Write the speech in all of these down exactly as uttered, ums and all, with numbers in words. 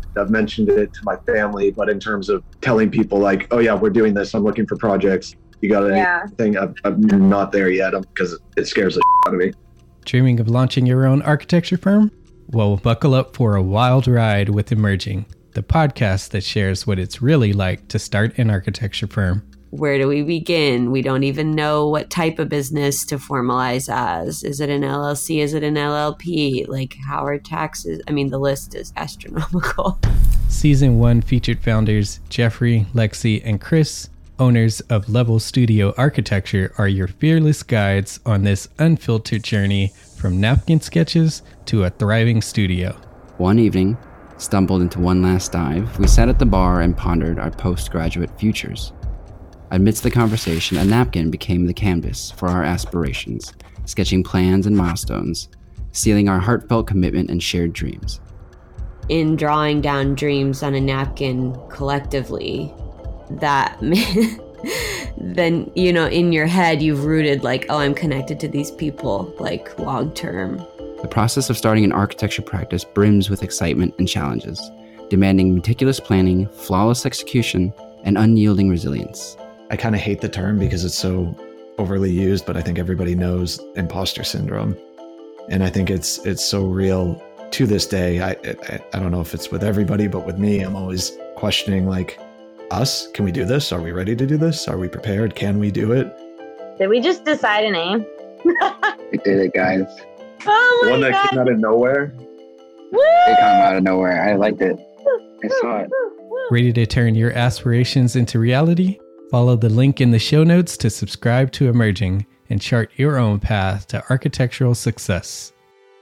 I've mentioned it to my family, but in terms of telling people like, oh yeah, we're doing this, I'm looking for projects, you got Yeah. anything, I'm, I'm not there yet because it scares the shit out of me. Dreaming of launching your own architecture firm? Well, buckle up for a wild ride with Emerging, the podcast that shares what it's really like to start an architecture firm. Where do we begin? We don't even know what type of business to formalize as. Is it an L L C? Is it an L L P? Like, how are taxes? I mean, the list is astronomical. Season one featured founders Jeffrey, Lexi, and Chris, owners of Level Studio Architecture, are your fearless guides on this unfiltered journey from napkin sketches to a thriving studio. One evening, stumbled into one last dive, we sat at the bar and pondered our postgraduate futures. Amidst the conversation, a napkin became the canvas for our aspirations, sketching plans and milestones, sealing our heartfelt commitment and shared dreams. In drawing down dreams on a napkin collectively, that then, you know, in your head, you've rooted like, oh, I'm connected to these people, like long term. The process of starting an architecture practice brims with excitement and challenges, demanding meticulous planning, flawless execution, and unyielding resilience. I kind of hate the term because it's so overly used, but I think everybody knows imposter syndrome. And I think it's it's so real to this day. I, I I don't know if it's with everybody, but with me, I'm always questioning like, us, can we do this? Are we ready to do this? Are we prepared? Can we do it? Did we just decide a name? We did it, guys. Oh my One that God. came out of nowhere. Woo! It came out of nowhere. I liked it. I saw it. Ready to turn your aspirations into reality? Follow the link in the show notes to subscribe to Emerging and chart your own path to architectural success.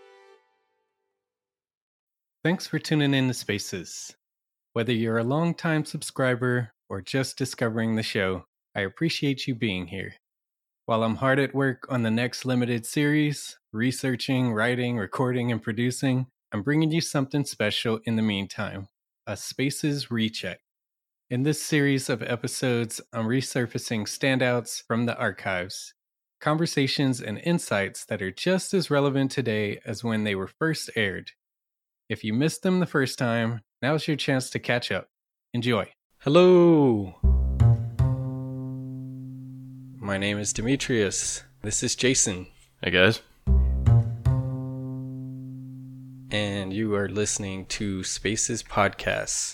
Thanks for tuning in to Spaces. Whether you're a longtime subscriber or just discovering the show, I appreciate you being here. While I'm hard at work on the next limited series, researching, writing, recording, and producing, I'm bringing you something special in the meantime, a Spaces Recheck. In this series of episodes, I'm resurfacing standouts from the archives, conversations and insights that are just as relevant today as when they were first aired. If you missed them the first time, now's your chance to catch up. Enjoy. Hello. My name is Demetrius. This is Jason. Hey guys. And you are listening to Spaces Podcasts.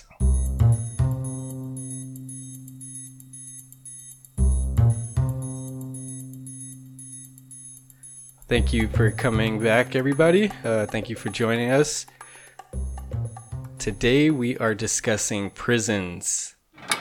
Thank you for coming back, everybody. Uh, thank you for joining us. Today we are discussing prisons.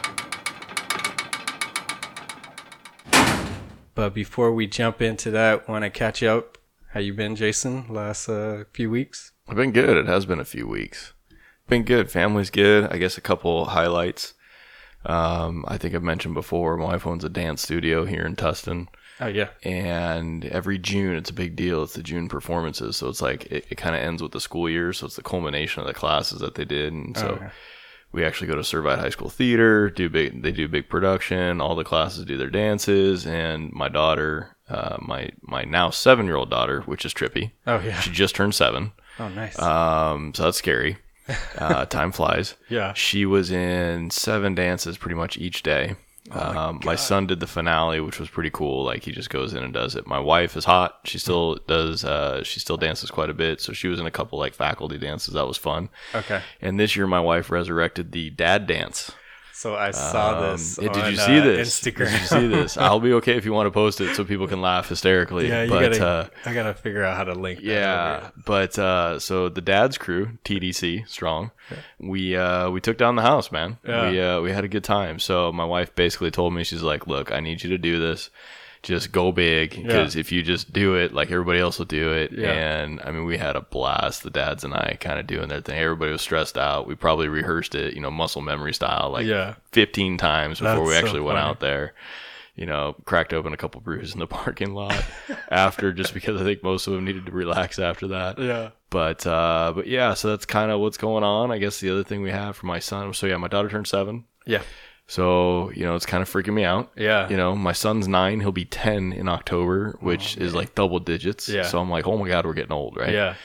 But before we jump into that, want to catch up. How you been, Jason, last uh, few weeks? I've been good. It has been a few weeks. Been good. Family's good. I guess a couple highlights. Um, I think I've mentioned before, my wife owns a dance studio here in Tustin. Oh, yeah. And every June, it's a big deal. It's the June performances. So it's like, it, it kind of ends with the school year. So it's the culmination of the classes that they did. And so Oh, okay. we actually go to Servite High School Theater, do big, they do big production. All the classes do their dances. And my daughter, uh, my, my now seven-year-old daughter, which is trippy. Oh, yeah. She just turned seven. Oh, nice. Um, so that's scary. Uh, time flies. Yeah. She was in seven dances pretty much each day. Oh my um, my God. son did the finale, which was pretty cool. Like, he just goes in and does it. My wife is hot. She still does, uh, she still dances quite a bit. So she was in a couple like faculty dances. That was fun. Okay. And this year my wife resurrected the dad dance. So I saw Um, this yeah, did on, you see uh, this? Instagram. Did you see this? I'll be okay if you want to post it so people can laugh hysterically. Yeah, you but, gotta, uh, I gotta figure out how to link that yeah, over. but uh, so the dad's crew, T D C, strong. We uh, we took down the house, man. Yeah. We uh, we had a good time. So my wife basically told me, she's like, "Look, I need you to do this. Just go big, because Yeah. if you just do it, like everybody else will do it." Yeah. And I mean, we had a blast. The dads and I kind of doing their thing. Everybody was stressed out. We probably rehearsed it, you know, muscle memory style, like Yeah. fifteen times before That's we so actually went funny. out there. You know, cracked open a couple brews in the parking lot after, just because I think most of them needed to relax after that. Yeah. But uh, but yeah, so that's kind of what's going on. I guess the other thing we have for my son. So yeah, my daughter turned seven. Yeah. So, you know, it's kind of freaking me out. Yeah. You know, my son's nine. He'll be ten in October, which Oh, is man. like double digits. Yeah. So I'm like, oh my God, we're getting old, right? Yeah.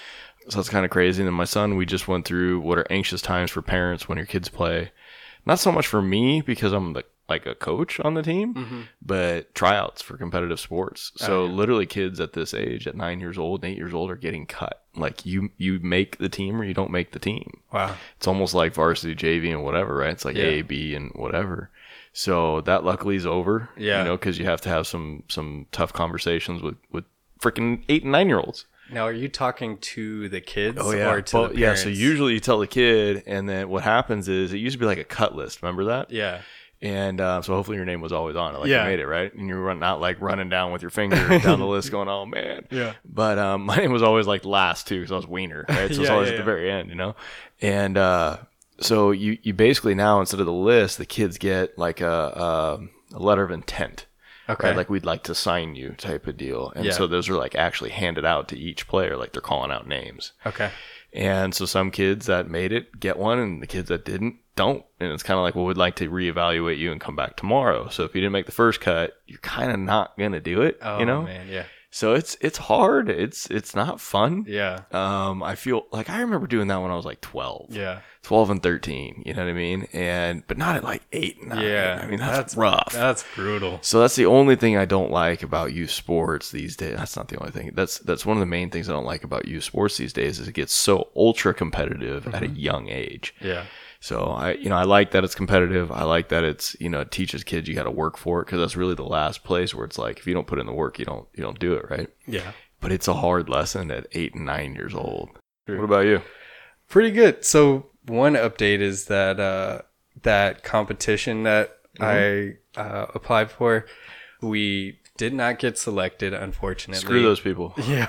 So it's kind of crazy. And then my son, we just went through what are anxious times for parents when your kids play. Not so much for me because I'm the, like a coach on the team, Mm-hmm. but tryouts for competitive sports. So Oh, yeah. literally kids at this age, at nine years old and eight years old, are getting cut. Like you, you make the team or you don't make the team. Wow. It's almost like varsity J V and whatever, right? It's like Yeah. A, B, and whatever. So that luckily is over. Yeah. You know, because you have to have some some tough conversations with with freaking eight and nine year olds. Now, are you talking to the kids Oh yeah, or to well, the yeah. parents? So usually you tell the kid, and then what happens is it used to be like a cut list. Remember that? Yeah. And uh, so hopefully your name was always on it, like Yeah. you made it, right? And you were not like running down with your finger down the list, going, "Oh man." Yeah. But um, my name was always like last too, because I was wiener, right? So it's Yeah, always yeah, at the yeah. very end, you know. And uh, so you you basically now, instead of the list, the kids get like a a, a letter of intent. Okay. Right? Like, we'd like to sign you type of deal. And Yeah. so those are like actually handed out to each player, like they're calling out names. Okay. And so some kids that made it get one, and the kids that didn't don't. And it's kind of like, well, we'd like to reevaluate you and come back tomorrow. So if you didn't make the first cut, you're kind of not going to do it, Oh, you know? man. Yeah. So it's it's hard. It's it's not fun. Yeah. Um, I feel like I remember doing that when I was like twelve. Yeah. twelve and thirteen, you know what I mean? And but not at like eight and nine. Yeah. I mean, that's, rough. That's brutal. So that's the only thing I don't like about youth sports these days. That's not the only thing. That's that's one of the main things I don't like about youth sports these days is it gets so ultra competitive at a young age. Yeah. So I, you know, I like that it's competitive. I like that it's, you know, it teaches kids you got to work for it, because that's really the last place where it's like if you don't put in the work, you don't you don't do it, right? Yeah. But it's a hard lesson at eight and nine years old. What about you? Pretty good. So one update is that uh, that competition that I uh, applied for, we did not get selected, unfortunately. Screw those people. Yeah.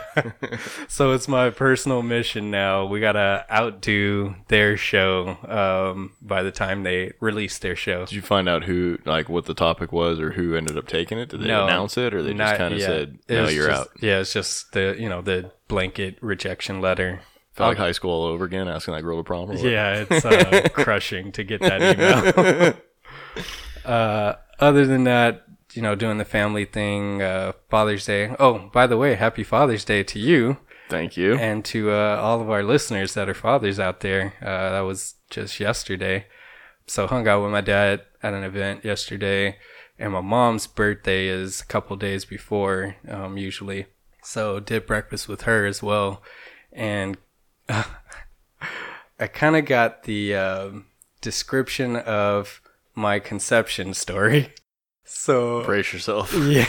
So it's my personal mission now. We gotta outdo their show um, by the time they release their show. Did you find out who, like, what the topic was or who ended up taking it? Did they No, announce it, or they just Not kind of yet. said, It "No, was you're just- out"? Yeah, it's just the you know the blanket rejection letter. Felt like high school all over again, asking that girl to prom. Or what? Yeah, it's uh, crushing to get that email. uh, other than that, you know, doing the family thing, uh, Father's Day. Oh, by the way, happy Father's Day to you Thank you. and to uh, all of our listeners that are fathers out there. Uh, that was just yesterday. So hung out with my dad at an event yesterday, and my mom's birthday is a couple days before, um, usually. So did breakfast with her as well, and uh, I kind of got the um, description of my conception story. So Brace yourself. yeah.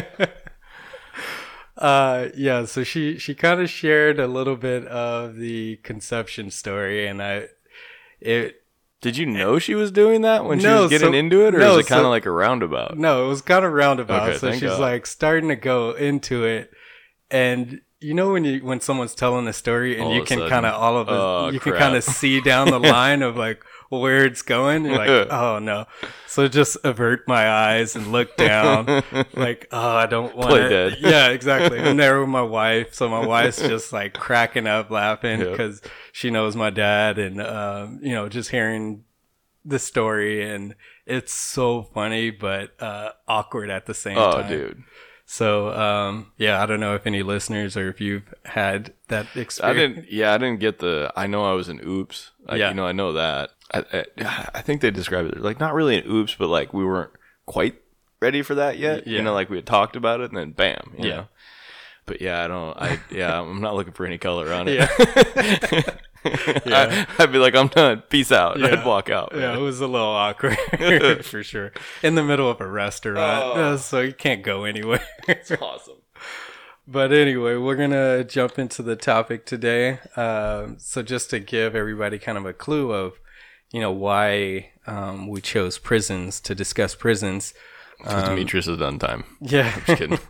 uh yeah, so she she kind of shared a little bit of the conception story, and I it Did you know she was doing that when she No, was getting so- into it, or no, is it kind of so- like a roundabout? no, it was kind of roundabout. Okay, So thank she's God. like starting to go into it, and you know when you when someone's telling the story and All you of a can sudden, kind of all of a, oh, you can crap. kind of see down the line of like where it's going. You're like, oh no. So just avert my eyes and look down, like, oh, I don't want Play to. dead. Yeah, exactly. I'm there with my wife, so my wife's just like cracking up, laughing Yep. because she knows my dad, and um, you know, just hearing the story, and it's so funny but uh, awkward at the same Oh, time. dude. So um, yeah, I don't know if any listeners or if you've had that I experience. didn't. Yeah, I didn't get the. I know I was an oops. I, Yeah. You know, I know that. I, I, I think they described it like not really an oops, but like we weren't quite ready for that yet. Yeah. You know, like we had talked about it, and then bam. You Yeah. know? But yeah, I don't. I yeah, I'm not looking for any color on it. Yeah. I, I'd be like, I'm done. Peace out. Yeah. I'd walk out. Yeah, it was a little awkward for sure. In the middle of a restaurant, Oh. uh, so you can't go anywhere. It's awesome. But anyway, we're going to jump into the topic today. Um, so just to give everybody kind of a clue of, you know, why um, we chose prisons to discuss prisons. Because Demetrius has done time. Yeah. Just kidding.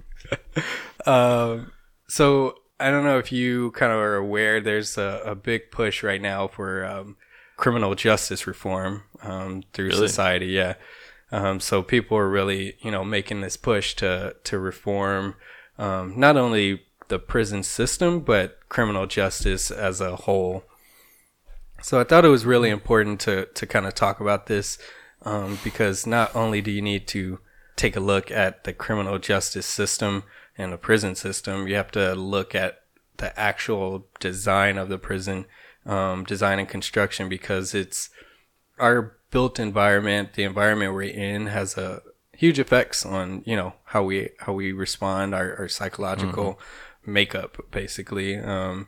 Um, so I don't know if you kind of are aware, there's a, a big push right now for um, criminal justice reform um, through Really? society. Yeah. Um, so people are really, you know, making this push to to reform um, not only the prison system but criminal justice as a whole. So I thought it was really important to to kind of talk about this um, because not only do you need to take a look at the criminal justice system and the prison system, you have to look at the actual design of the prison, um, design and construction, because it's our built environment, the environment we're in has a huge effects on, you know, how we how we respond, our, our psychological mm-hmm. makeup, basically. Um,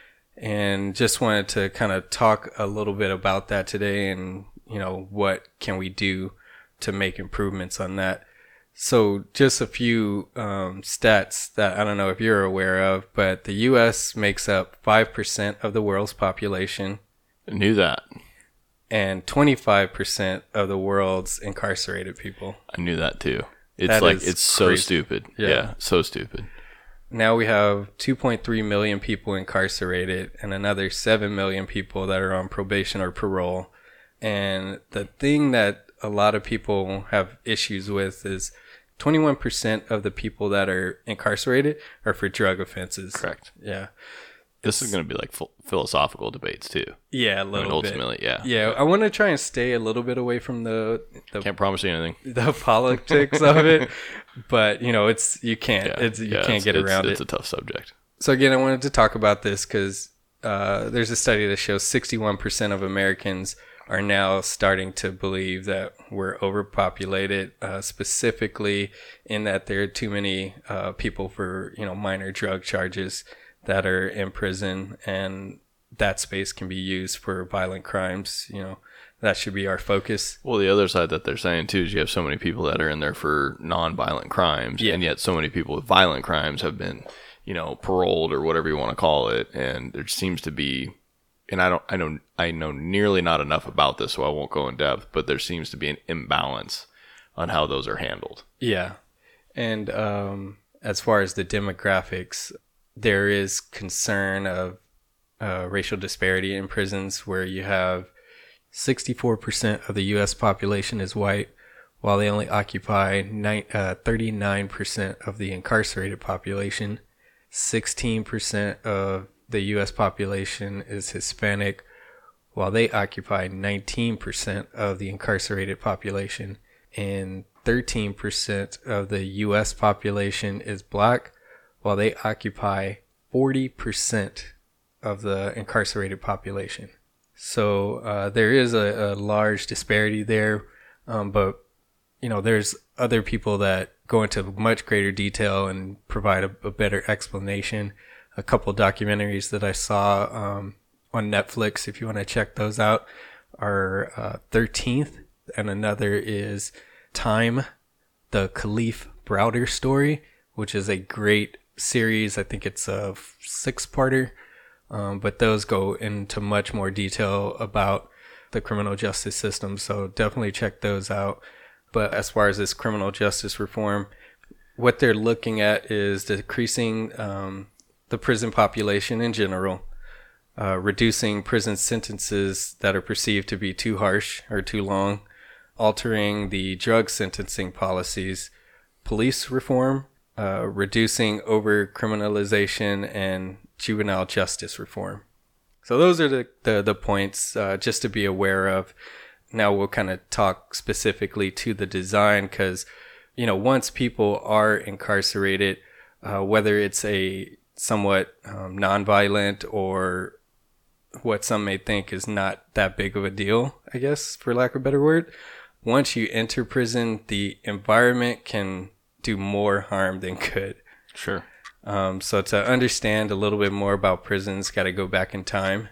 and just wanted to kind of talk a little bit about that today, and, you know, what can we do to make improvements on that. So just a few um, stats that I don't know if you're aware of, but the U S makes up five percent of the world's population. I knew that. And twenty-five percent of the world's incarcerated people. I knew that too. It's that like, it's so crazy. stupid. Yeah. yeah, so stupid. Now we have two point three million people incarcerated and another seven million people that are on probation or parole. And the thing that a lot of people have issues with is twenty-one percent of the people that are incarcerated are for drug offenses. Correct. Yeah. This is going to be like ph- philosophical debates too. Yeah, a little I mean, ultimately, bit. yeah. Yeah, I want to try and stay a little bit away from the, the Can't promise you anything. The politics of it, but you know, it's you can't Yeah, it's you yeah, can't it's, get it's, around it's it. It's a tough subject. So again, I wanted to talk about this because uh, there's a study that shows sixty-one percent of Americans are now starting to believe that we're overpopulated, uh, specifically in that there are too many uh, people for, you know, minor drug charges that are in prison, and that space can be used for violent crimes. You know, that should be our focus. Well, the other side that they're saying too is you have so many people that are in there for non-violent crimes, yeah. and yet so many people with violent crimes have been, you know, paroled or whatever you want to call it, and there seems to be, and I don't, I know, I know nearly not enough about this, so I won't go in depth, but there seems to be an imbalance on how those are handled. Yeah, and um, as far as the demographics, there is concern of uh, racial disparity in prisons, where you have sixty-four percent of the U S population is white, while they only occupy nine, uh, thirty-nine percent of the incarcerated population. sixteen percent of the U S population is Hispanic, while they occupy nineteen percent of the incarcerated population. And thirteen percent of the U S population is black, while they occupy forty percent of the incarcerated population. So uh, there is a, a large disparity there, um, but you know, there's other people that go into much greater detail and provide a, a better explanation. A couple documentaries that I saw um, on Netflix, if you want to check those out, are uh, thirteenth, and another is Time, the Kalief Browder story, which is a great series. I think it's a six-parter, um, but those go into much more detail about the criminal justice system, so definitely check those out. But as far as this criminal justice reform, what they're looking at is decreasing um, the prison population in general, uh, reducing prison sentences that are perceived to be too harsh or too long, altering the drug sentencing policies, police reform, Uh, reducing over-criminalization, and juvenile justice reform. So those are the, the, the points uh, just to be aware of. Now we'll kind of talk specifically to the design, because, you know, once people are incarcerated, uh, whether it's a somewhat um, nonviolent or what some may think is not that big of a deal, I guess, for lack of a better word, once you enter prison, the environment can do more harm than good. Sure. Um, so to understand a little bit more about prisons, got to go back in time.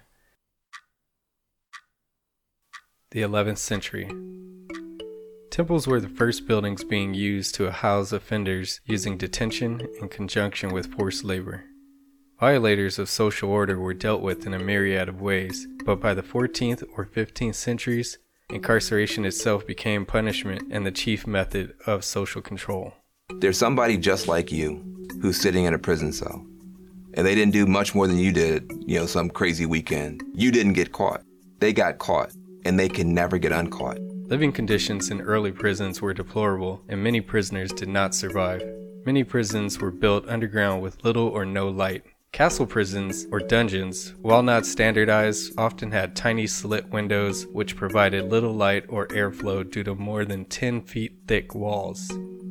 The eleventh century. Temples were the first buildings being used to house offenders using detention in conjunction with forced labor. Violators of social order were dealt with in a myriad of ways, but by the fourteenth or fifteenth centuries, incarceration itself became punishment and the chief method of social control. There's somebody just like you who's sitting in a prison cell, and they didn't do much more than you did, you know, some crazy weekend. You didn't get caught. They got caught, and they can never get uncaught. Living conditions in early prisons were deplorable, and many prisoners did not survive. Many prisons were built underground with little or no light. Castle prisons, or dungeons, while not standardized, often had tiny slit windows which provided little light or airflow due to more than ten feet thick walls.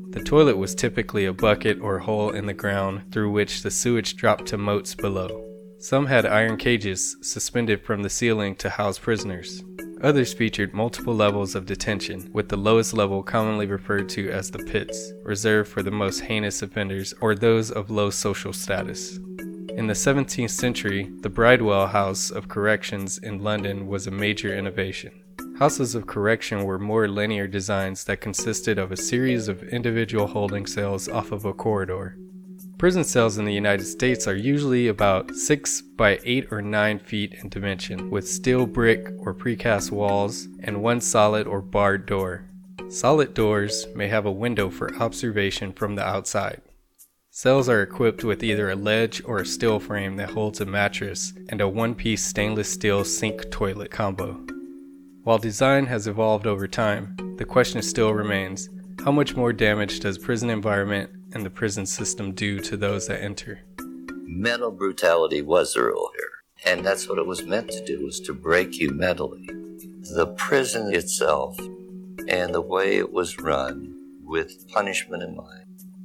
The toilet was typically a bucket or hole in the ground through which the sewage dropped to moats below. Some had iron cages suspended from the ceiling to house prisoners. Others featured multiple levels of detention, with the lowest level commonly referred to as the pits, reserved for the most heinous offenders or those of low social status. In the seventeenth century, the Bridewell House of Corrections in London was a major innovation. Houses of correction were more linear designs that consisted of a series of individual holding cells off of a corridor. Prison cells in the United States are usually about six by eight or nine feet in dimension, with steel brick or precast walls and one solid or barred door. Solid doors may have a window for observation from the outside. Cells are equipped with either a ledge or a steel frame that holds a mattress and a one-piece stainless steel sink toilet combo. While design has evolved over time, the question still remains, how much more damage does prison environment and the prison system do to those that enter? Mental brutality was the rule here, and that's what it was meant to do, was to break you mentally. The prison itself and the way it was run with punishment in mind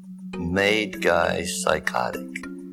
made guys psychotic.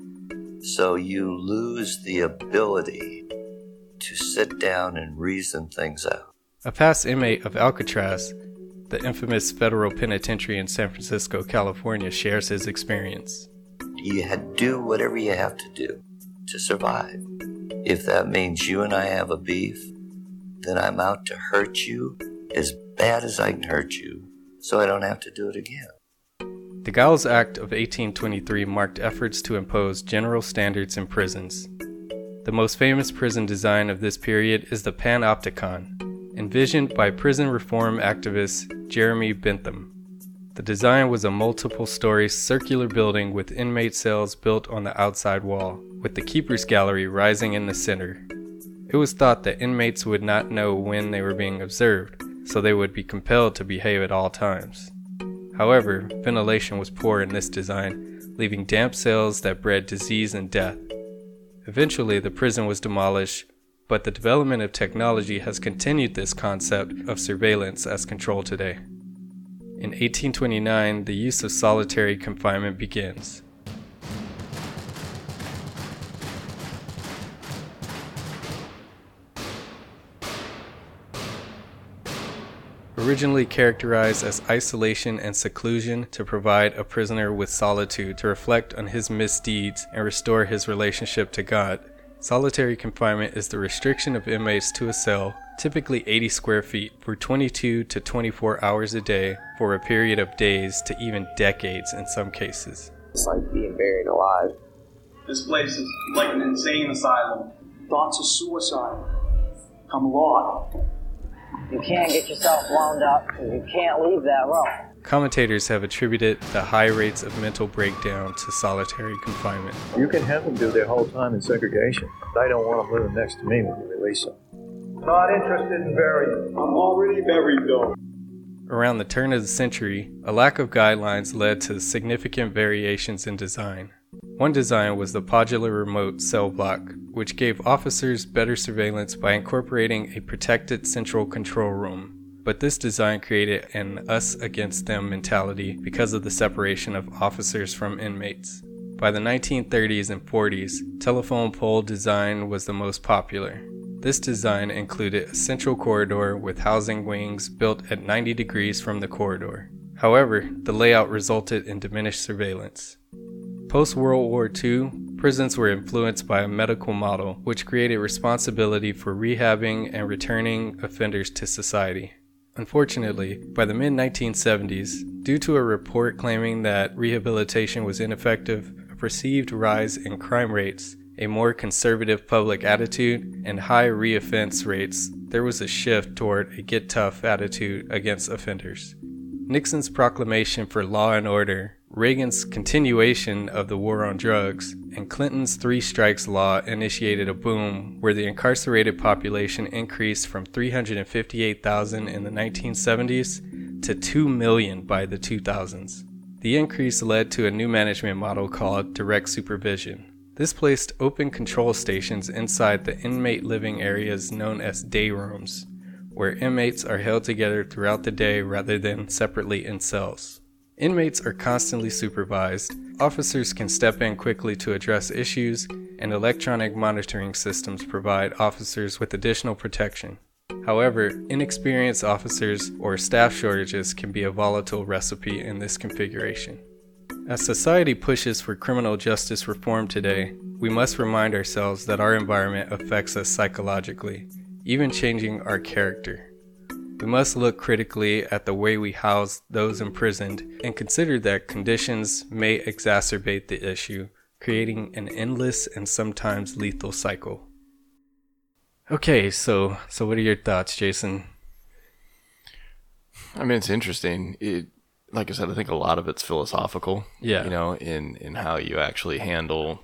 So you lose the ability to sit down and reason things out. A past inmate of Alcatraz, the infamous federal penitentiary in San Francisco, California, shares his experience. You had to do whatever you have to do to survive. If that means you and I have a beef, then I'm out to hurt you as bad as I can hurt you, so I don't have to do it again. The Giles Act of eighteen twenty-three marked efforts to impose general standards in prisons. The most famous prison design of this period is the Panopticon, envisioned by prison reform activist Jeremy Bentham. The design was a multiple-story circular building with inmate cells built on the outside wall, with the keeper's gallery rising in the center. It was thought that inmates would not know when they were being observed, so they would be compelled to behave at all times. However, ventilation was poor in this design, leaving damp cells that bred disease and death. Eventually, the prison was demolished, but the development of technology has continued this concept of surveillance as control today. In eighteen twenty-nine, the use of solitary confinement begins. Originally characterized as isolation and seclusion to provide a prisoner with solitude to reflect on his misdeeds and restore his relationship to God, solitary confinement is the restriction of inmates to a cell, typically eighty square feet, for twenty-two to twenty-four hours a day for a period of days to even decades in some cases. It's like being buried alive. This place is like an insane asylum. Thoughts of suicide come alive. You can't get yourself wound up because you can't leave that room. Commentators have attributed the high rates of mental breakdown to solitary confinement. You can have them do their whole time in segregation. They don't want them living next to me when you release them. Not interested in burying. I'm already buried, though. Around the turn of the century, a lack of guidelines led to significant variations in design. One design was the Podular Remote Cell Block, which gave officers better surveillance by incorporating a protected central control room. But this design created an us-against-them mentality because of the separation of officers from inmates. By the nineteen thirties and forties, telephone pole design was the most popular. This design included a central corridor with housing wings built at ninety degrees from the corridor. However, the layout resulted in diminished surveillance. Post-World War Two, prisons were influenced by a medical model which created responsibility for rehabbing and returning offenders to society. Unfortunately, by the mid nineteen seventies, due to a report claiming that rehabilitation was ineffective, a perceived rise in crime rates, a more conservative public attitude, and high reoffense rates, there was a shift toward a get tough attitude against offenders. Nixon's proclamation for law and order, Reagan's continuation of the war on drugs, and Clinton's three strikes law initiated a boom where the incarcerated population increased from three hundred fifty-eight thousand in the nineteen seventies to two million by the two thousands. The increase led to a new management model called direct supervision. This placed open control stations inside the inmate living areas known as day rooms, where inmates are held together throughout the day rather than separately in cells. Inmates are constantly supervised. Officers can step in quickly to address issues, and electronic monitoring systems provide officers with additional protection. However, inexperienced officers or staff shortages can be a volatile recipe in this configuration. As society pushes for criminal justice reform today, we must remind ourselves that our environment affects us psychologically, even changing our character. We must look critically at the way we house those imprisoned and consider that conditions may exacerbate the issue, creating an endless and sometimes lethal cycle. Okay, so so what are your thoughts, Jason? I mean, it's interesting. It, like I said, I think a lot of it's philosophical. Yeah. You know, in, in how you actually handle,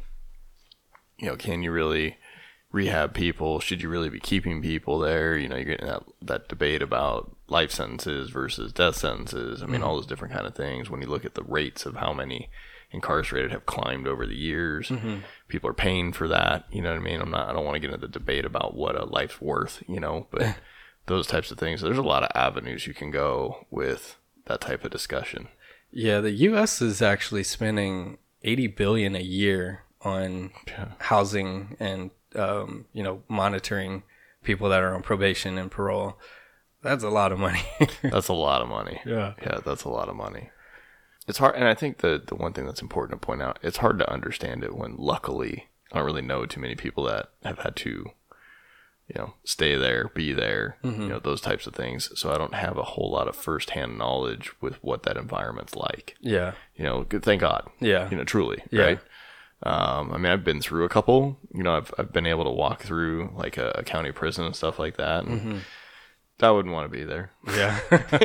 you know, can you really rehab people? Should you really be keeping people there? You know, you're getting that, that debate about life sentences versus death sentences. I mean, Mm-hmm. all those different kind of things. When you look at the rates of how many incarcerated have climbed over the years, Mhm. people are paying for that. You know what I mean? I'm not, I don't want to get into the debate about what a life's worth, you know, but those types of things. There's a lot of avenues you can go with that type of discussion. Yeah, the U S is actually spending eighty billion dollars a year on housing and um, you know, monitoring people that are on probation and parole. That's a lot of money. That's a lot of money. Yeah. Yeah, that's a lot of money. It's hard, and I think the the one thing that's important to point out, it's hard to understand it when luckily I don't really know too many people that have had to, you know, stay there, be there, Mhm. you know, those types of things. So I don't have a whole lot of firsthand knowledge with what that environment's like. Yeah. You know, good, thank God. Yeah. You know, truly, Yeah. right? Um, I mean, I've been through a couple. You know, I've I've been able to walk through like a, a county prison and stuff like that. And Mhm. I wouldn't want to be there. Yeah.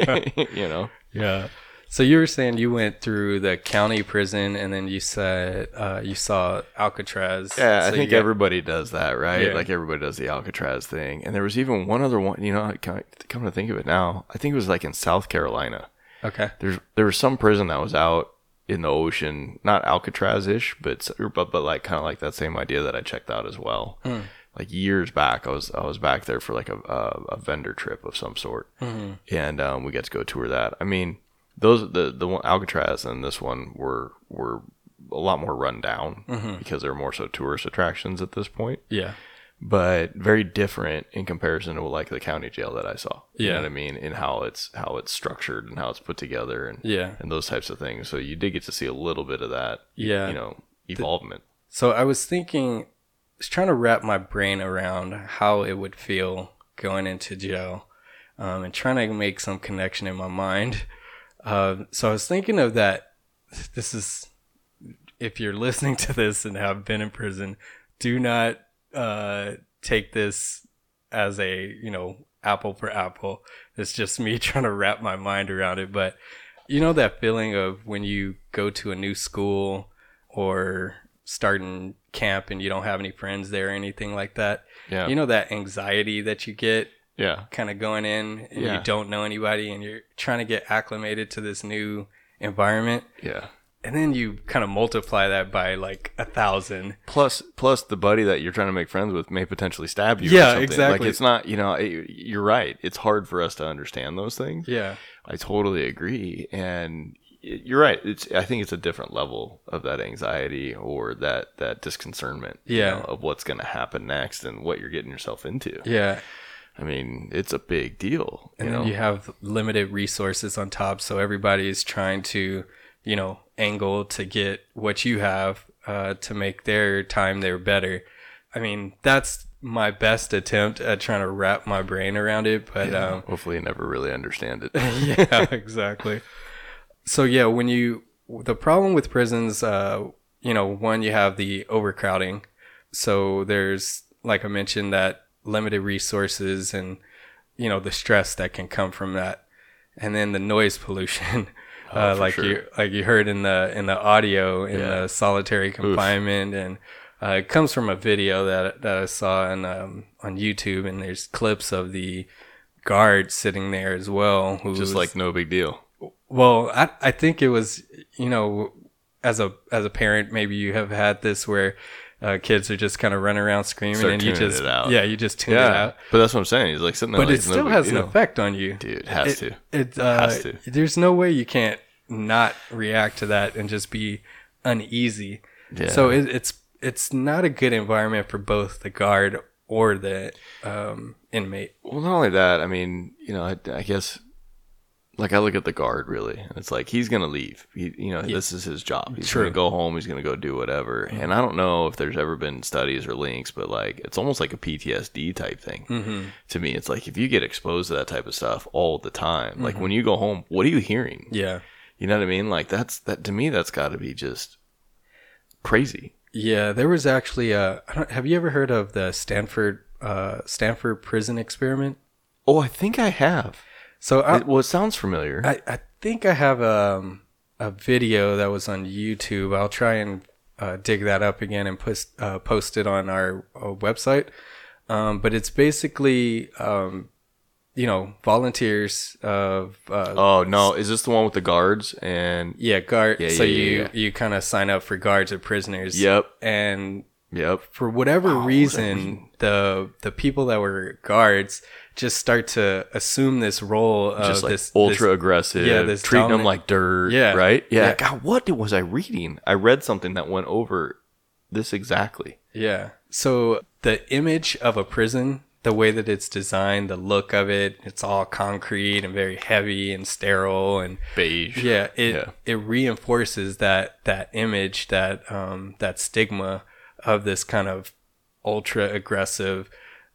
You know? Yeah. So you were saying you went through the county prison and then you said uh, you saw Alcatraz. Yeah, So I you think got- everybody does that, right? Yeah. Like everybody does the Alcatraz thing. And there was even one other one, you know, come come to think of it now, I think it was like in South Carolina. Okay. There's there was some prison that was out in the ocean, not Alcatraz-ish, but but, but like kind of like that same idea that I checked out as well. Hmm. Like years back, I was I was back there for like a a, a vendor trip of some sort, Mhm. and um, we got to go tour that. I mean, those the the one Alcatraz and this one were were a lot more run down Mhm. because they're more so tourist attractions at this point. Yeah. But very different in comparison to like the county jail that I saw. You Yeah. know what I mean? In how it's how it's structured and how it's put together and Yeah. and those types of things. So you did get to see a little bit of that. Yeah. You know, evolvement. So I was thinking, I was trying to wrap my brain around how it would feel going into jail, um, and trying to make some connection in my mind. Uh, so I was thinking of that. This is, if you're listening to this and have been in prison, do not uh, take this as a, you know, apple for apple. It's just me trying to wrap my mind around it. But you know that feeling of when you go to a new school or starting camp and you don't have any friends there or anything like that. Yeah. You know that anxiety that you get Yeah. kind of going in and Yeah. you don't know anybody and you're trying to get acclimated to this new environment. Yeah. And then you kind of multiply that by like a thousand. Plus, plus the buddy that you're trying to make friends with may potentially stab you. Yeah, or something. exactly. Like it's not, you know, it, you're right. It's hard for us to understand those things. Yeah. I totally agree. And it- you're right. It's, I think it's a different level of that anxiety or that, that disconcernment. you Yeah. know, of what's going to happen next and what you're getting yourself into. Yeah. I mean, it's a big deal. And you then know? you have limited resources on top. So everybody is trying to, you know, angle to get what you have uh, to make their time there better. I mean, that's my best attempt at trying to wrap my brain around it. But Yeah, um, hopefully you never really understand it. yeah, exactly. So yeah, when you, the problem with prisons, uh, you know, one, you have the overcrowding. So there's, like I mentioned, that limited resources and, you know, the stress that can come from that. And then the noise pollution, Oh, uh, for like sure. you, like you heard in the, in the audio in Yeah. the solitary confinement. And, uh, it comes from a video that, that I saw on, um, on YouTube, and there's clips of the guard sitting there as well. Who Just was- like no big deal. well, I I think it was, you know, as a as a parent, maybe you have had this where uh, kids are just kind of running around screaming, Start and you tuning just it out. yeah, you just tune yeah. it out. But that's what I'm saying. He's like sitting there. But like, it it's no still big has an deal. effect on you, Dude, it has it, to. It uh, Has to. There's no way you can't not react to that and just be uneasy. Yeah. So it, it's it's not a good environment for both the guard or the um, inmate. Well, not only that, I mean, you know, I, I guess, like, I look at the guard, really, and it's like, he's going to leave. He, you know, yeah. This is his job. He's going to go home. He's going to go do whatever. Mm-hmm. And I don't know if there's ever been studies or links, but, like, it's almost like a P T S D type thing. Mm-hmm. To me, it's like, if you get exposed to that type of stuff all the time, mm-hmm. like, when you go home, what are you hearing? Yeah. You know what I mean? Like, that's, that to me, that's got to be just crazy. Yeah, there was actually a, I don't, have you ever heard of the Stanford uh, Stanford prison experiment? Oh, I think I have. So, I, it, well, it sounds familiar. I, I think I have um, a video that was on YouTube. I'll try and uh, dig that up again and post uh, post it on our, our website. Um, but it's basically, um, you know, volunteers of. Uh, oh no! Is this the one with the guards and? Yeah, guard. Yeah, so yeah, you yeah. you kind of sign up for guards or prisoners. Yep. And yep. For whatever oh, reason, the the people that were guards just start to assume this role of just like this ultra this, aggressive, yeah, this treating dominant, them like dirt. Yeah. Right. Yeah. yeah. God, what was I reading? I read something that went over this exactly. Yeah. So the image of a prison, the way that it's designed, the look of it, it's all concrete and very heavy and sterile and beige. Yeah, it yeah. it reinforces that that image, that um that stigma of this kind of ultra aggressive,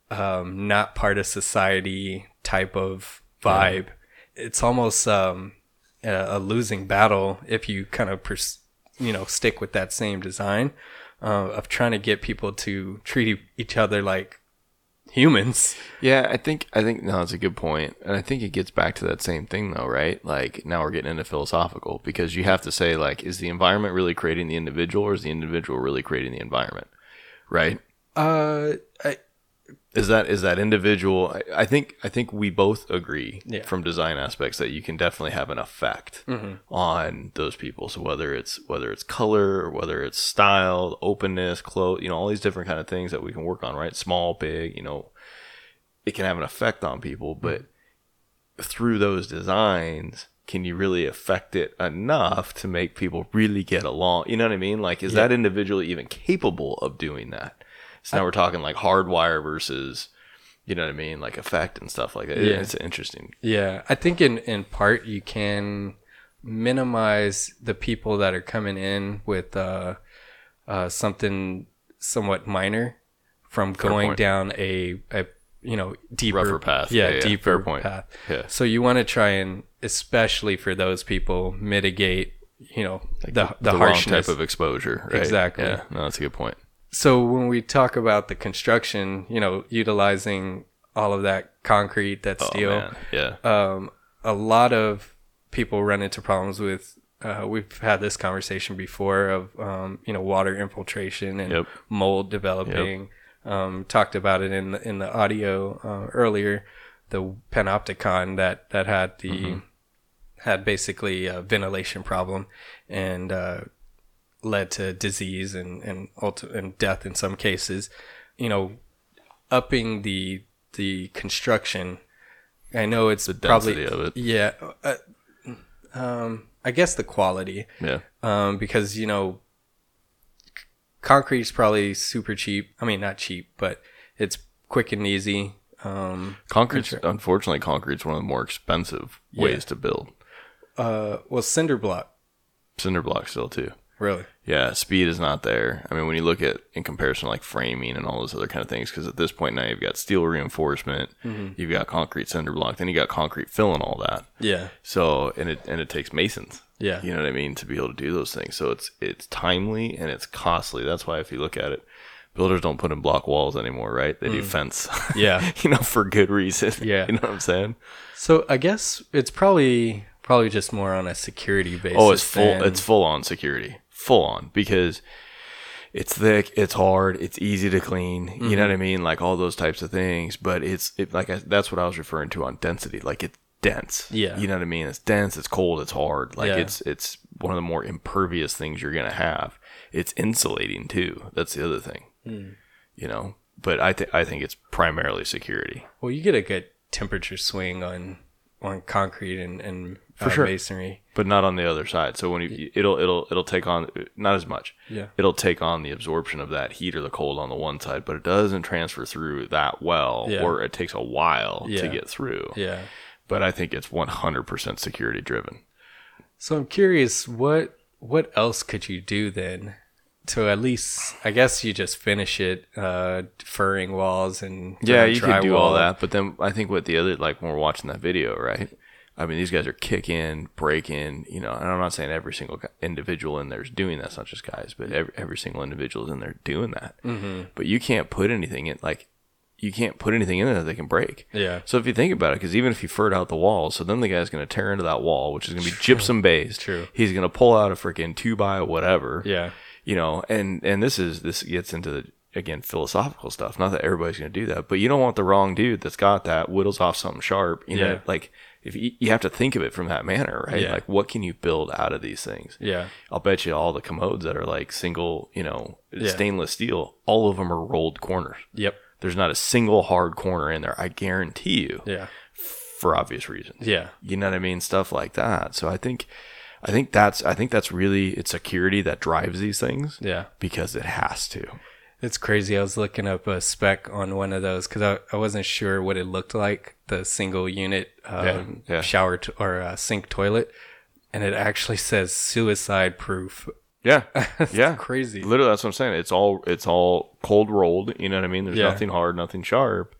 um, not part of society type of vibe. Yeah. It's almost um a, a losing battle if you kind of pers- you know stick with that same design uh, of trying to get people to treat each other like humans. Yeah, I think I think no, that's a good point, and I think it gets back to that same thing though, right? Like now we're getting into philosophical because you have to say like, is the environment really creating the individual, or is the individual really creating the environment, right? Uh, I, is that is that individual? I, I think I think we both agree yeah. from design aspects that you can definitely have an effect mm-hmm. on those people. So whether it's whether it's color or whether it's style, openness, clothes, you know, all these different kind of things that we can work on, right? Small, big, you know, it can have an effect on people. But mm-hmm. through those designs, can you really affect it enough to make people really get along? You know what I mean? Like, is yeah. that individual even capable of doing that? So now I, we're talking like hardwire versus, you know what I mean, like effect and stuff like that. Yeah. It's interesting. Yeah, I think in, in part you can minimize the people that are coming in with uh, uh, something somewhat minor from going down a, a you know deeper rougher path. Yeah, yeah, yeah. deeper Fair point. path. Yeah. So you want to try and, especially for those people, mitigate you know like the the, the harshness wrong type of exposure. Right? Exactly. Yeah. No, that's a good point. So when we talk about the construction, you know, utilizing all of that concrete, that steel, oh, man. yeah, um, a lot of people run into problems with. Uh, we've had this conversation before of um, you know water infiltration and yep. mold developing. Yep. Um, talked about it in the, in the audio uh, earlier. The Panopticon that that had the mm-hmm. had basically a ventilation problem and. Uh, led to disease and and, ulti- and death in some cases. You know, upping the the construction. I know it's the density probably of it. Yeah. Uh, um, I guess the quality. Yeah. Um, because you know, c- concrete is probably super cheap. I mean, not cheap, but it's quick and easy. Um, concrete's unfortunately concrete's one of the more expensive yeah. ways to build. Uh, well, cinder block. Cinder block still too. Really? Yeah, speed is not there. I mean, when you look at in comparison like framing and all those other kind of things, because at this point now you've got steel reinforcement, mm-hmm. you've got concrete cinder block, then you got concrete fill and all that. Yeah. So and it and it takes masons. Yeah. You know what I mean, to be able to do those things. So it's it's timely and it's costly. That's why if you look at it, builders don't put in block walls anymore, right? They mm. do fence. Yeah. You know, for good reason. Yeah. You know what I'm saying? So I guess it's probably probably just more on a security basis. Oh, it's full. than... It's full on security. Full on, because it's thick, it's hard, it's easy to clean. Mm-hmm. You know what I mean? Like all those types of things. But it's it, like I, that's what I was referring to on density. Like it's dense. Yeah. You know what I mean? It's dense. It's cold. It's hard. Like yeah. it's it's one of the more impervious things you're gonna have. It's insulating too. That's the other thing. Mm. You know. But I think I think it's primarily security. Well, you get a good temperature swing on on concrete and, and For uh, sure. masonry. But not on the other side. So when you, it'll it'll it'll take on not as much. Yeah. It'll take on the absorption of that heat or the cold on the one side, but it doesn't transfer through that well, Yeah. or it takes a while Yeah. to get through. Yeah. But I think it's one hundred percent security driven. So I'm curious, what what else could you do then to at least, I guess you just finish it, uh, furring walls and Yeah, you could do all drywall. that, but then I think what the other, like when we're watching that video, right? I mean, these guys are kicking, breaking, you know, and I'm not saying every single gu- individual in there is doing that. It's not just guys, but every, every single individual is in there doing that. Mhm. But you can't put anything in, like, you can't put anything in there that they can break. Yeah. So if you think about it, because even if you furred out the walls, so then the guy's going to tear into that wall, which is going to be gypsum based. True. He's going to pull out a freaking two by whatever. Yeah. You know, and, and this is, this gets into the, again, philosophical stuff. Not that everybody's going to do that, but you don't want the wrong dude that's got that, whittles off something sharp. You know, Yeah. like if you, you have to think of it from that manner, right? Yeah. Like what can you build out of these things? Yeah. I'll bet you all the commodes that are like single, you know, Yeah. stainless steel, all of them are rolled corners. Yep. There's not a single hard corner in there. I guarantee you. Yeah. For obvious reasons. Yeah. You know what I mean? Stuff like that. So I think, I think that's, I think that's really, it's security that drives these things. Yeah. Because it has to. It's crazy. I was looking up a spec on one of those because I, I wasn't sure what it looked like, the single unit um, Yeah, yeah. shower to, or uh, sink toilet. And it actually says suicide proof. Yeah. Yeah. Crazy. Literally, that's what I'm saying. It's all, it's all cold rolled. You know what I mean? There's Yeah. nothing hard, nothing sharp.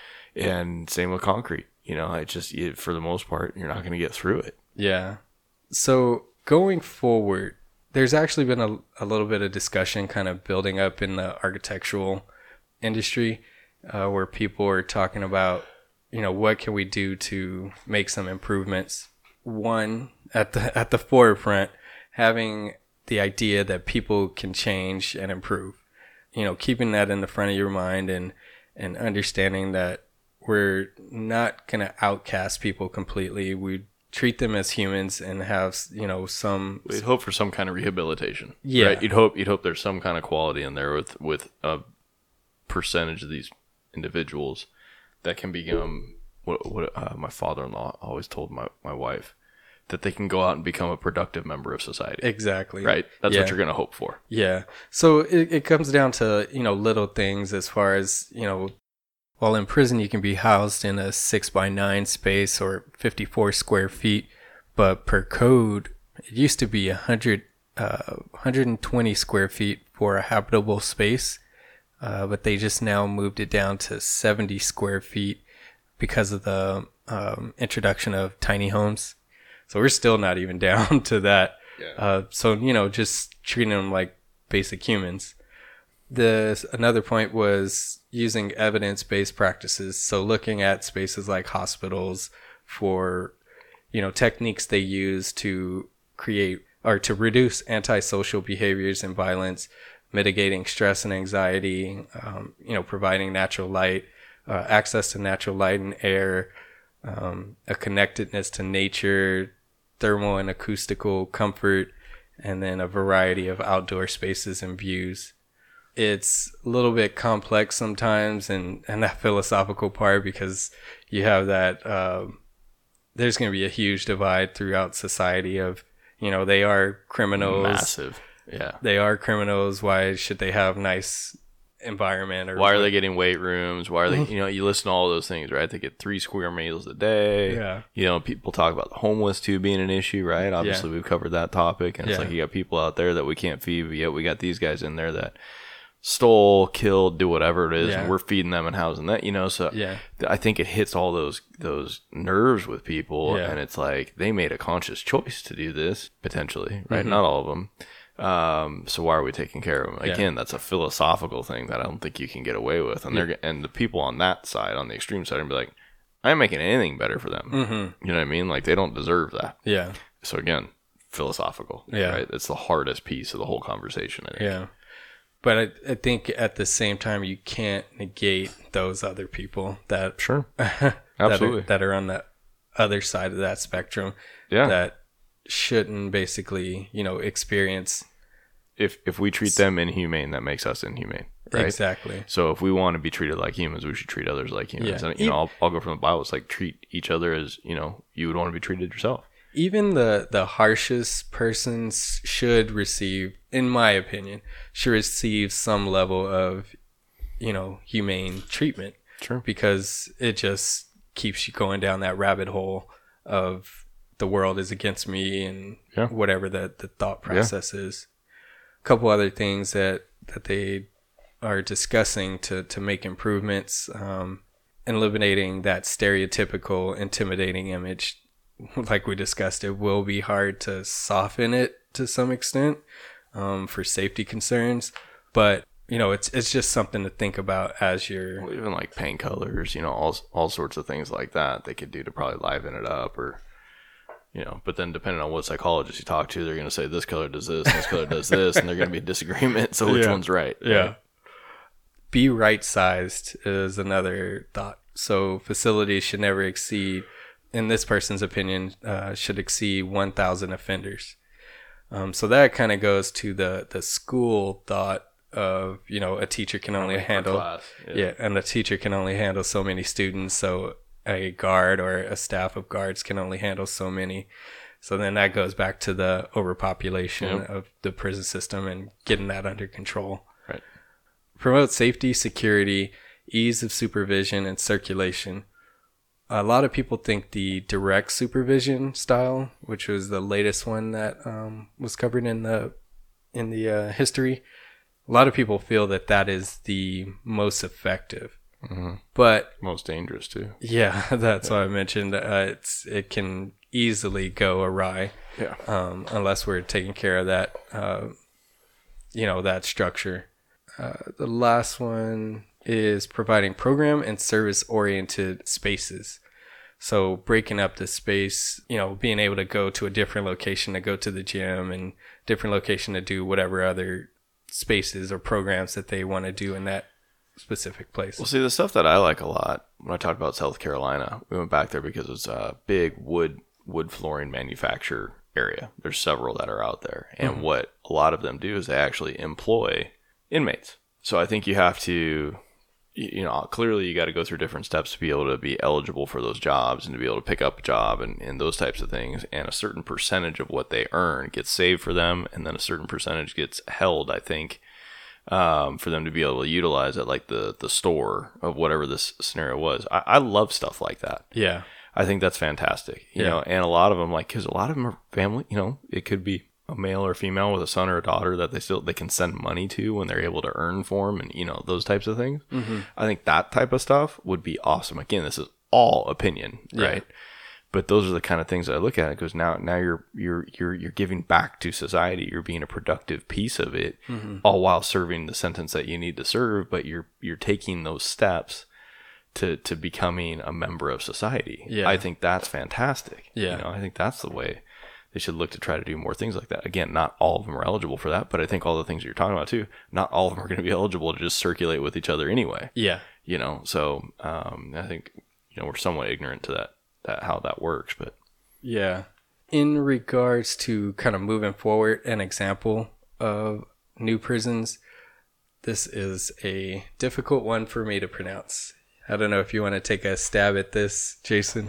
And same with concrete. You know, it just, it, for the most part, you're not going to get through it. Yeah. So going forward, there's actually been a, a little bit of discussion kind of building up in the architectural industry uh, where people are talking about, you know, what can we do to make some improvements? One, at the at the forefront, having the idea that people can change and improve. You know, keeping that in the front of your mind and, and understanding that we're not going to outcast people completely. We treat them as humans and have, you know, some... We'd hope for some kind of rehabilitation. Yeah. Right? You'd hope you'd hope there's some kind of quality in there with, with a percentage of these individuals that can become what, what uh, my father-in-law always told my, my wife, that they can go out and become a productive member of society. Exactly. Right? That's Yeah. what you're going to hope for. Yeah. So it, it comes down to, you know, little things as far as, you know, while in prison you can be housed in a six by nine space or fifty-four square feet, but per code, it used to be one hundred, uh, one hundred twenty square feet for a habitable space, uh, but they just now moved it down to seventy square feet because of the um, introduction of tiny homes. So we're still not even down to that. Yeah. Uh, so, you know, just treating them like basic humans. The another point was using evidence-based practices. So looking at spaces like hospitals for, you know, techniques they use to create or to reduce antisocial behaviors and violence, mitigating stress and anxiety, um, you know, providing natural light, uh, access to natural light and air, um, a connectedness to nature, thermal and acoustical comfort, and then a variety of outdoor spaces and views. It's a little bit complex sometimes, and, and that philosophical part, because you have that, uh, there's going to be a huge divide throughout society of, you know, they are criminals. Massive. Yeah. They are criminals. Why should they have nice environment? Or Why are they getting weight rooms? Why are they, you know, you listen to all those things, right? They get three square meals a day. Yeah. You know, people talk about the homeless too being an issue, right? Obviously, we've covered that topic. And it's Yeah. like you got people out there that we can't feed, but yet we got these guys in there that stole, killed, do whatever it is, Yeah. and we're feeding them and housing that, you know? So Yeah. I think it hits all those those nerves with people. Yeah. And it's like they made a conscious choice to do this, potentially, right? Mhm. Not all of them. Um, so why are we taking care of them? Yeah. Again, that's a philosophical thing that I don't think you can get away with. And Yeah. they're and the people on that side, on the extreme side, are gonna be like, I'm making anything better for them. Mhm. You know what I mean? Like they don't deserve that. Yeah. So again, philosophical. Yeah. Right. It's the hardest piece of the whole conversation, I think. Yeah. But I, I think at the same time, you can't negate those other people that Sure. that Absolutely. are, that are on the other side of that spectrum. Yeah. That shouldn't basically, you know, experience. If if we treat them inhumane, that makes us inhumane. right? Exactly. So if we want to be treated like humans, we should treat others like humans. Yeah. And, you know, I'll, I'll go from the Bible. It's like treat each other as, you know, you would want to be treated yourself. Even the, the harshest persons should receive, in my opinion, should receive some level of, you know, humane treatment. Sure. Because it just keeps you going down that rabbit hole of the world is against me and yeah. whatever the, the thought process yeah. is. A couple other things that, that they are discussing to, to make improvements, um, eliminating that stereotypical intimidating image. Like we discussed, it will be hard to soften it to some extent um, for safety concerns, but you know, it's it's just something to think about as you're well, even like paint colors, you know, all all sorts of things like that they could do to probably liven it up, or you know. But then depending on what psychologist you talk to, they're going to say this color does this, and this color does this, and they're going to be a disagreement. So which yeah. one's right? Yeah. Right? Be right sized is another thought. So facilities should never exceed, in this person's opinion, uh, should exceed one thousand offenders. Um, so that kind of goes to the the school thought of, you know, a teacher can only handle class, yeah. yeah and a teacher can only handle so many students, so a guard or a staff of guards can only handle so many. So then that goes back to the overpopulation yep. of the prison system and getting that under control. Right. Promote safety, security, ease of supervision, and circulation. A lot of people think the direct supervision style, which was the latest one that um, was covered in the in the uh, history, a lot of people feel that that is the most effective, mm-hmm. but most dangerous too. Yeah, that's yeah. why I mentioned. Uh, it's it can easily go awry, yeah, um, unless we're taking care of that, uh, you know, that structure. Uh, the last one is providing program and service oriented spaces. So breaking up the space, you know, being able to go to a different location to go to the gym and different location to do whatever other spaces or programs that they want to do in that specific place. Well, see, the stuff that I like a lot, when I talked about South Carolina, we went back there because it's a big wood wood flooring manufacturer area. There's several that are out there. And mm-hmm. what a lot of them do is they actually employ inmates. So I think you have to, you know, clearly you got to go through different steps to be able to be eligible for those jobs and to be able to pick up a job and, and those types of things. And a certain percentage of what they earn gets saved for them. And then a certain percentage gets held, I think, um, for them to be able to utilize at like the, the store of whatever this scenario was. I, I love stuff like that. Yeah. I think that's fantastic, you yeah. know, and a lot of them, like, because a lot of them are family, you know, it could be a male or female with a son or a daughter that they still, they can send money to when they're able to earn for them and, you know, those types of things. Mm-hmm. I think that type of stuff would be awesome. Again, this is all opinion, right? Yeah. But those are the kind of things that I look at. It goes, now, now you're, you're, you're, you're giving back to society. You're being a productive piece of it, mm-hmm. all while serving the sentence that you need to serve. But you're, you're taking those steps to to becoming a member of society. Yeah. I think that's fantastic. Yeah. You know, I think that's the way they should look to try to do more things like that. Again, not all of them are eligible for that, but I think all the things you're talking about too, not all of them are going to be eligible to just circulate with each other anyway. Yeah. You know, so um, I think, you know, we're somewhat ignorant to that, that how that works, but. Yeah. In regards to kind of moving forward, an example of new prisons, this is a difficult one for me to pronounce. I don't know if you want to take a stab at this, Jason.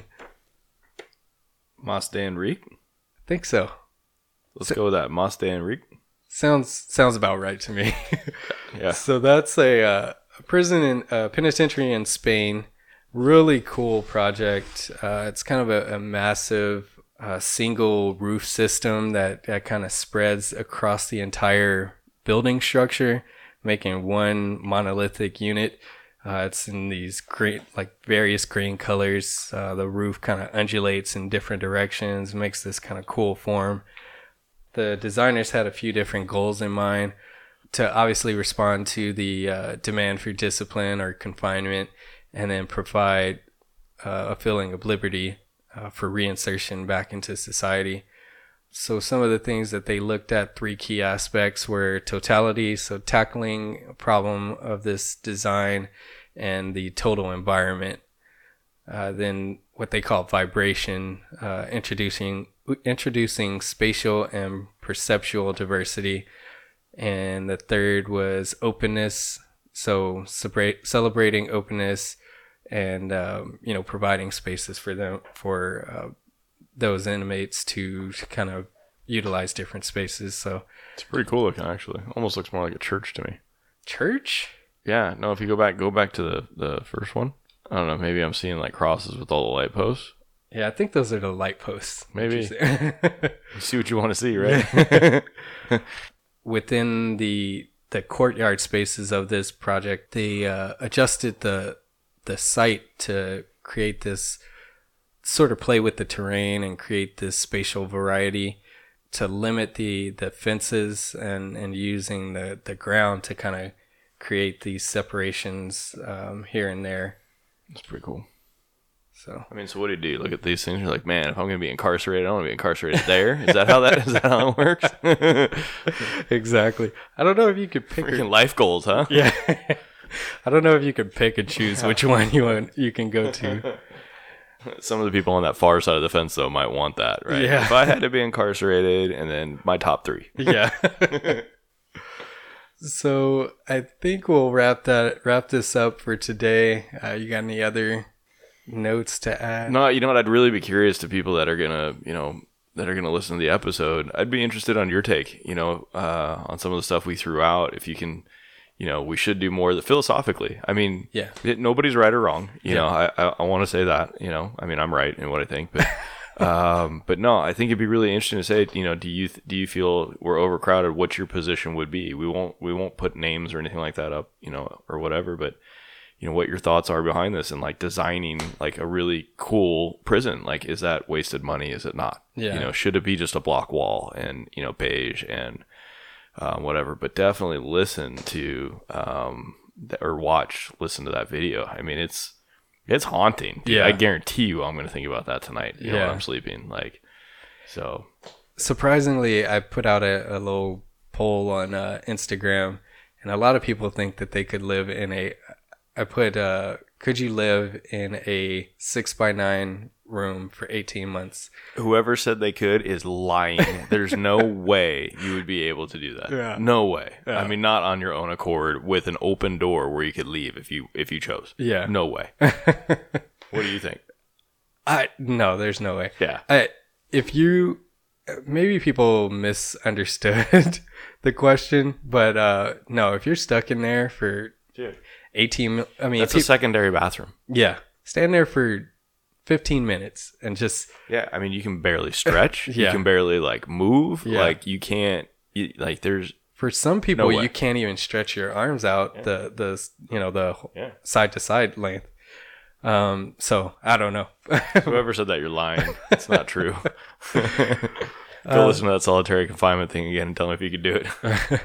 Mas d'Enrique? I think so. Let's so, go with that. Mas d'Enrique? Sounds sounds about right to me. Yeah. So that's a, uh, a prison in uh, penitentiary in Spain. Really cool project. Uh, it's kind of a, a massive uh, single roof system that, that kind of spreads across the entire building structure, making one monolithic unit. Uh, it's in these great, like various green colors. Uh, the roof kind of undulates in different directions, makes this kind of cool form. The designers had a few different goals in mind to obviously respond to the uh, demand for discipline or confinement, and then provide uh, a feeling of liberty uh, for reinsertion back into society. So some of the things that they looked at, three key aspects, were totality, so tackling a problem of this design and the total environment. Uh, then what they call vibration, uh, introducing introducing spatial and perceptual diversity. And the third was openness, So celebrate, celebrating openness and, um, you know, providing spaces for them, for uh, those inmates to kind of utilize different spaces. So it's pretty cool looking, actually. Almost looks more like a church to me. Church? Yeah. No, if you go back, go back to the, the first one. I don't know. Maybe I'm seeing like crosses with all the light posts. Yeah, I think those are the light posts. Maybe. You see what you want to see, right? Within the the courtyard spaces of this project, they uh, adjusted the the site to create this sort of play with the terrain and create this spatial variety, to limit the, the fences and, and using the, the ground to kind of create these separations um, here and there. That's pretty cool. So I mean, so what do you do? Look at these things. You're like, man, if I'm going to be incarcerated, I want to be incarcerated there. Is that how that is that how it works? Exactly. I don't know if you could pick freaking a, life goals, huh? Yeah. I don't know if you could pick and choose which one you want you can go to. Some of the people on that far side of the fence, though, might want that, right? Yeah. If I had to be incarcerated, and then my top three. Yeah. So I think we'll wrap that wrap this up for today. Uh, you got any other notes to add? No, you know what? I'd really be curious to people that are gonna, you know, that are gonna listen to the episode. I'd be interested on your take, you know, uh, on some of the stuff we threw out. If you can, you know, we should do more of the philosophically. I mean, yeah, it, nobody's right or wrong. You Yeah. know, I I, I want to say that. You know, I mean, I'm right in what I think, but. um, but no, I think it'd be really interesting to say, you know, do you, th- do you feel we're overcrowded? What your position would be? We won't, we won't put names or anything like that up, you know, or whatever, but you know, what your thoughts are behind this and like designing like a really cool prison. Like, is that wasted money? Is it not? Yeah. You know, should it be just a block wall and, you know, beige and, um, whatever, but definitely listen to, um, th- or watch, listen to that video. I mean, it's, It's haunting. Dude. Yeah. I guarantee you I'm going to think about that tonight. You know, Yeah. when I'm sleeping. Like, so. Surprisingly, I put out a, a little poll on uh, Instagram, and a lot of people think that they could live in a. I put, uh, could you live in a six by nine room for eighteen months? Whoever said they could is lying. There's no way you would be able to do that. Yeah. No way. Yeah. I mean, not on your own accord with an open door where you could leave if you if you chose. Yeah. No way. What do you think? I no, there's no way. Yeah. I, if you maybe people misunderstood the question, but uh, no, if you're stuck in there for Dude. eighteen, I mean, That's if a secondary bathroom. Yeah, stand there for fifteen minutes and just Yeah, I mean, you can barely stretch. Yeah. You can barely like move. Yeah. Like you can't. You, like there's. For some people, No way. you can't even stretch your arms out Yeah. the the you know the Yeah. side to side length. Um, so I don't know. Whoever said that, you're lying. It's not true. Go Uh, listen to that solitary confinement thing again and tell me if you could do it.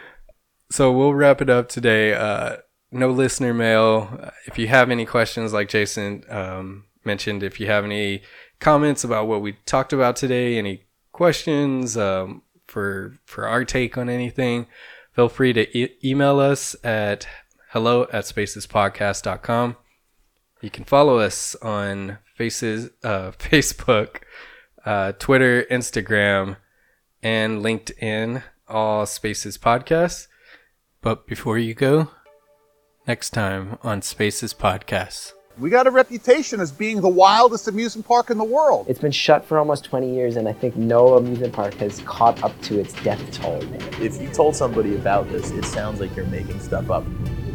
So we'll wrap it up today. Uh, no listener mail. If you have any questions, like Jason um, mentioned, if you have any comments about what we talked about today, any questions um, for for our take on anything, feel free to e- email us at hello at spacespodcast dot com. You can follow us on faces, uh, Facebook, uh, Twitter, Instagram, and LinkedIn, all Spaces Podcasts. But before you go, next time on Spaces Podcasts. We got a reputation as being the wildest amusement park in the world. It's been shut for almost twenty years, and I think no amusement park has caught up to its death toll. If you told somebody about this, it sounds like you're making stuff up.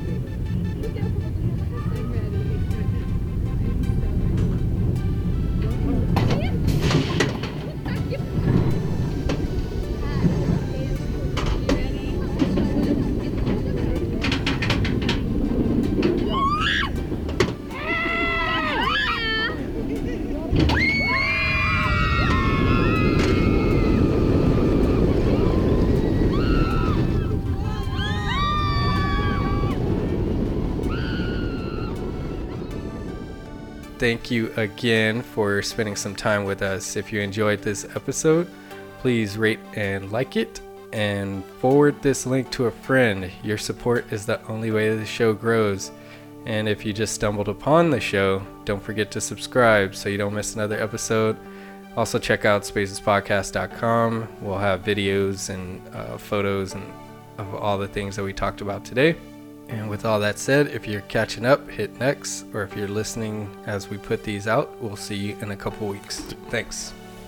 Thank you again for spending some time with us. If you enjoyed this episode, please rate and like it and forward this link to a friend. Your support is the only way the show grows. And if you just stumbled upon the show, don't forget to subscribe so you don't miss another episode. Also check out spaces podcast dot com. We'll have videos and uh, photos and of all the things that we talked about today. And with all that said, if you're catching up, hit next, or if you're listening as we put these out, we'll see you in a couple weeks. Thanks.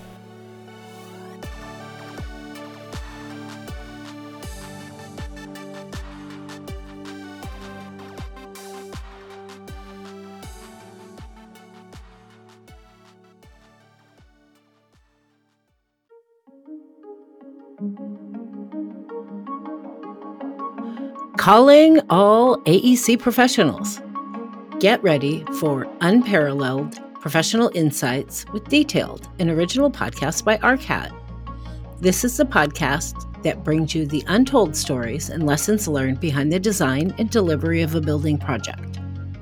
Calling all A E C professionals. Get ready for unparalleled professional insights with Detailed, an original podcast by A R C A D. This is the podcast that brings you the untold stories and lessons learned behind the design and delivery of a building project.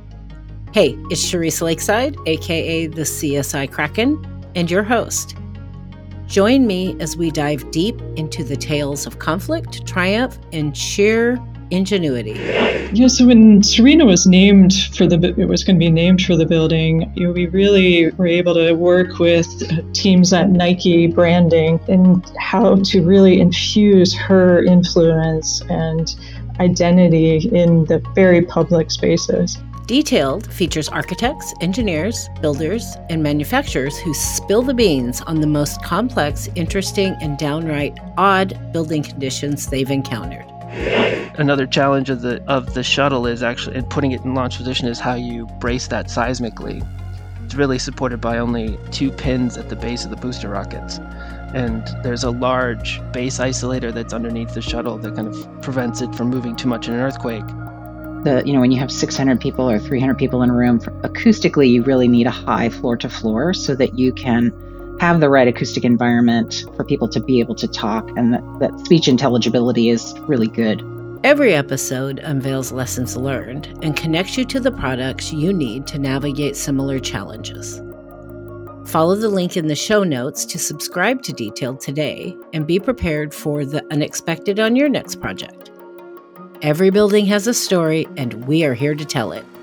Hey, it's Charisse Lakeside, aka the C S I Kraken, and your host. Join me as we dive deep into the tales of conflict, triumph, and sheer ingenuity. Yeah, so when Serena was named for the, it was going to be named for the building, you know, we really were able to work with teams at Nike branding and how to really infuse her influence and identity in the very public spaces. Detailed features architects, engineers, builders, and manufacturers who spill the beans on the most complex, interesting, and downright odd building conditions they've encountered. Another challenge of the of the shuttle is actually, in putting it in launch position, is how you brace that seismically. It's really supported by only two pins at the base of the booster rockets. And there's a large base isolator that's underneath the shuttle that kind of prevents it from moving too much in an earthquake. The, you know, when you have six hundred people or three hundred people in a room, acoustically, you really need a high floor to floor so that you can have the right acoustic environment for people to be able to talk, and that, that speech intelligibility is really good. Every episode unveils lessons learned and connects you to the products you need to navigate similar challenges. Follow the link in the show notes to subscribe to Detailed today and be prepared for the unexpected on your next project. Every building has a story, and we are here to tell it.